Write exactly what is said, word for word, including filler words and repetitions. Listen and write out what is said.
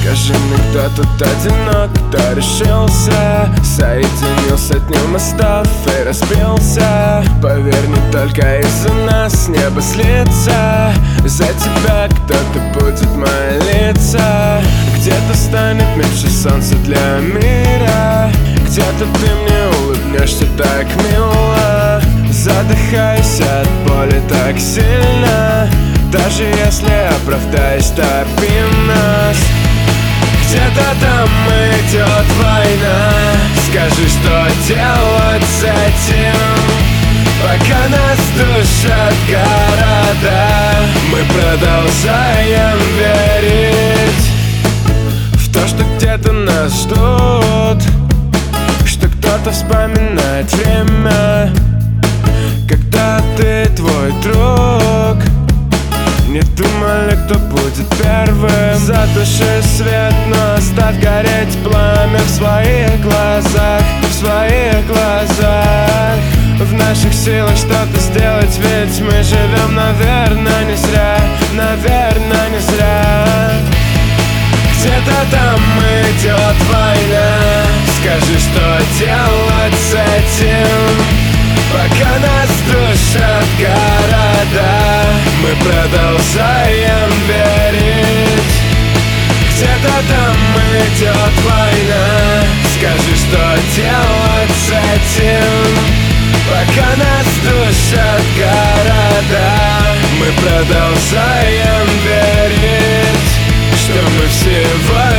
Скажи мне, кто тут одинок, кто решился, соединился днем мостов и разбился. Поверь, не только из-за нас небо слится, за тебя кто-то будет молиться. Где-то станет меньше солнца для мира, где-то ты мне улыбнешься так мило. Задыхайся от боли так сильно, даже если оправдаюсь, топи нас. Где-то там идет война, скажи, что делать с этим? Пока нас душат города, мы продолжаем верить в то, что где-то нас ждут, что кто-то вспоминает время, когда ты твой друг. Не думали, кто будет первым. Затуши свет, но оставь гореть пламя в своих глазах, в своих глазах. В наших силах что-то сделать, ведь мы живем, наверное, не зря, наверное, не зря. Где-то там идет война, скажи, что делать с этим? Пока нас душат города, мы продолжаем верить. Где-то там идет война, скажи, что делать с этим? Пока нас душат города, мы продолжаем верить, что мы всего